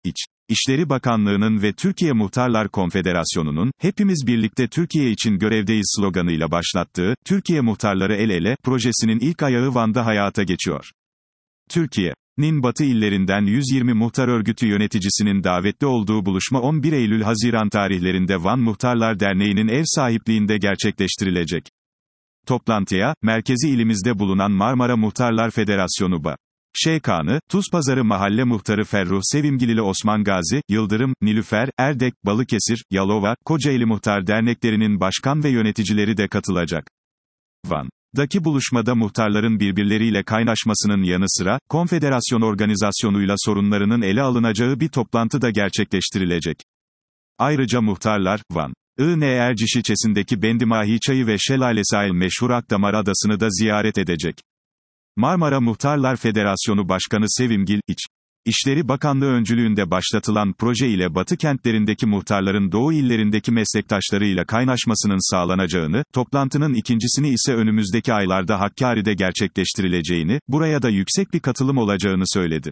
İç İşleri Bakanlığı'nın ve Türkiye Muhtarlar Konfederasyonu'nun, "Hepimiz birlikte Türkiye için görevdeyiz" sloganıyla başlattığı, Türkiye Muhtarları El Ele, projesinin ilk ayağı Van'da hayata geçiyor. Türkiye'nin batı illerinden 120 muhtar örgütü yöneticisinin davetli olduğu buluşma 11 Eylül-Haziran tarihlerinde Van Muhtarlar Derneği'nin ev sahipliğinde gerçekleştirilecek. Toplantıya, merkezi ilimizde bulunan Marmara Muhtarlar Federasyonu Başkanı, Tuzpazarı Mahalle Muhtarı Ferruh Sevimgilili Osman Gazi, Yıldırım, Nilüfer, Erdek, Balıkesir, Yalova, Kocaeli Muhtar Derneklerinin başkan ve yöneticileri de katılacak. Van'daki buluşmada muhtarların birbirleriyle kaynaşmasının yanı sıra, konfederasyon organizasyonuyla sorunlarının ele alınacağı bir toplantı da gerçekleştirilecek. Ayrıca muhtarlar, Van'ın Erciş ilçesindeki Bendimahi Çayı ve Şelalesi meşhur Akdamar Adası'nı da ziyaret edecek. Marmara Muhtarlar Federasyonu Başkanı Sevimgil, İçişleri Bakanlığı öncülüğünde başlatılan proje ile Batı kentlerindeki muhtarların Doğu illerindeki meslektaşlarıyla kaynaşmasının sağlanacağını, toplantının ikincisini ise önümüzdeki aylarda Hakkari'de gerçekleştirileceğini, buraya da yüksek bir katılım olacağını söyledi.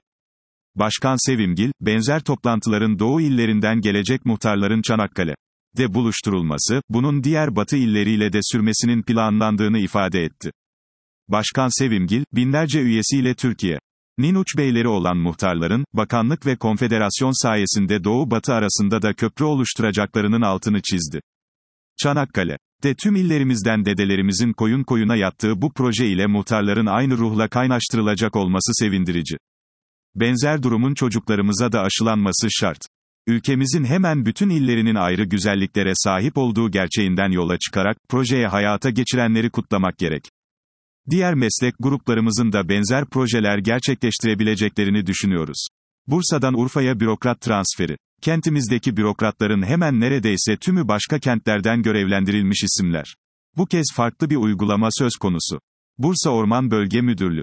Başkan Sevimgil, benzer toplantıların Doğu illerinden gelecek muhtarların Çanakkale'de buluşturulması, bunun diğer Batı illeriyle de sürmesinin planlandığını ifade etti. Başkan Sevimgil, binlerce üyesiyle Türkiye'nin uç beyleri olan muhtarların, bakanlık ve konfederasyon sayesinde Doğu-Batı arasında da köprü oluşturacaklarının altını çizdi. Çanakkale'de tüm illerimizden dedelerimizin koyun koyuna yattığı bu proje ile muhtarların aynı ruhla kaynaştırılacak olması sevindirici. Benzer durumun çocuklarımıza da aşılanması şart. Ülkemizin hemen bütün illerinin ayrı güzelliklere sahip olduğu gerçeğinden yola çıkarak, projeye hayata geçirenleri kutlamak gerek. Diğer meslek gruplarımızın da benzer projeler gerçekleştirebileceklerini düşünüyoruz. Bursa'dan Urfa'ya bürokrat transferi. Kentimizdeki bürokratların hemen neredeyse tümü başka kentlerden görevlendirilmiş isimler. Bu kez farklı bir uygulama söz konusu. Bursa Orman Bölge Müdürlüğü,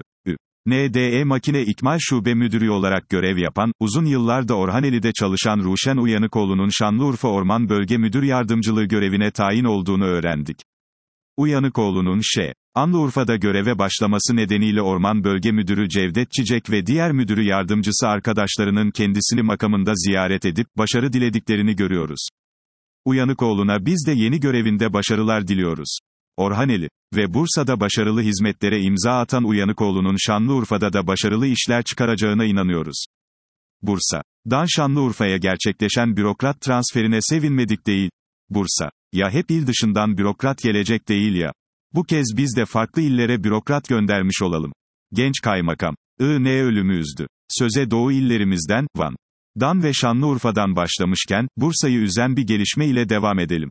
NDE Makine İkmal Şube Müdürü olarak görev yapan, uzun yıllar da Orhaneli'de çalışan Ruşen Uyanıkoğlu'nun Şanlıurfa Orman Bölge Müdür Yardımcılığı görevine tayin olduğunu öğrendik. Uyanıkoğlu'nun Şanlıurfa'da göreve başlaması nedeniyle Orman Bölge Müdürü Cevdet Çiçek ve diğer müdürü yardımcısı arkadaşlarının kendisini makamında ziyaret edip, başarı dilediklerini görüyoruz. Uyanıkoğlu'na biz de yeni görevinde başarılar diliyoruz. Orhaneli ve Bursa'da başarılı hizmetlere imza atan Uyanıkoğlu'nun Şanlıurfa'da da başarılı işler çıkaracağına inanıyoruz. Bursa'dan Şanlıurfa'ya gerçekleşen bürokrat transferine sevinmedik değil. Bursa, ya hep il dışından bürokrat gelecek değil ya. Bu kez biz de farklı illere bürokrat göndermiş olalım. Genç kaymakam, ölümü üzdü. Söze Doğu illerimizden, Van'dan ve Şanlıurfa'dan başlamışken, Bursa'yı üzen bir gelişme ile devam edelim.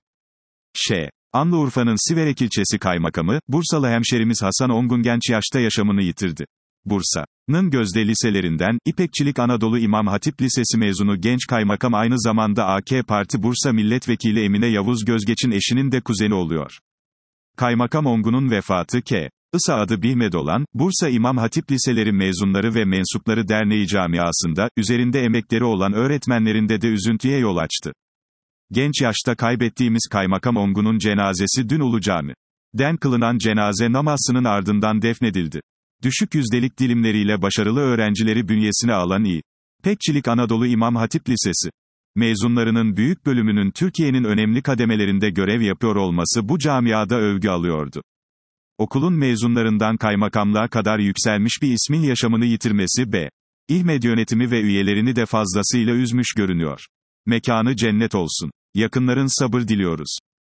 Şanlıurfa'nın Siverek ilçesi kaymakamı, Bursalı hemşerimiz Hasan Ongun genç yaşta yaşamını yitirdi. Bursa'nın Gözde liselerinden, İpekçilik Anadolu İmam Hatip Lisesi mezunu genç kaymakam aynı zamanda AK Parti Bursa Milletvekili Emine Yavuz Gözgeç'in eşinin de kuzeni oluyor. Kaymakam Ongun'un vefatı K.İSA adı Bihmed olan, Bursa İmam Hatip Liseleri Mezunları ve Mensupları Derneği camiasında, üzerinde emekleri olan öğretmenlerinde de üzüntüye yol açtı. Genç yaşta kaybettiğimiz Kaymakam Ongun'un cenazesi dün Ulu Cami'den kılınan cenaze namazının ardından defnedildi. Düşük yüzdelik dilimleriyle başarılı öğrencileri bünyesine alan İpekçilik Anadolu İmam Hatip Lisesi mezunlarının büyük bölümünün Türkiye'nin önemli kademelerinde görev yapıyor olması bu camiada övgü alıyordu. Okulun mezunlarından kaymakamlığa kadar yükselmiş bir ismin yaşamını yitirmesi İHMED yönetimi ve üyelerini de fazlasıyla üzmüş görünüyor. Mekanı cennet olsun. Yakınların sabır diliyoruz.